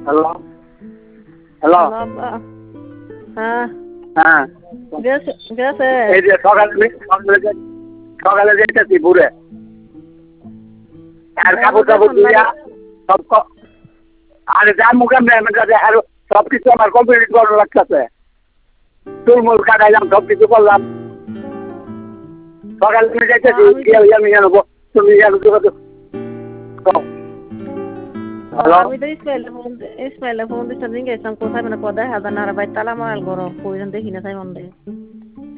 Hello hello hello আব্বা। হ্যাঁ হ্যাঁ গেছে গেছে। এই যে সকালে যেতেছি ঘুরে আর কাপড় টাপড় ধুইয়া সব আরে যা মুখে মেয়ের কাছে আর সব কিছু আমার কমপ্লিট করা লাগতেছে চুলমুল কাটাইলাম সব কিছু করলাম সকালে তুমি যাইতেছি আমি জানবো তুমি জানো আমি তো ইসমাইলে ফোন দিচ্ছি গেছিলাম কোথায় মানে কোথায় হাজার নারা বাই তালা মারাল গরম কইজন দেখি না তাই মন দেয়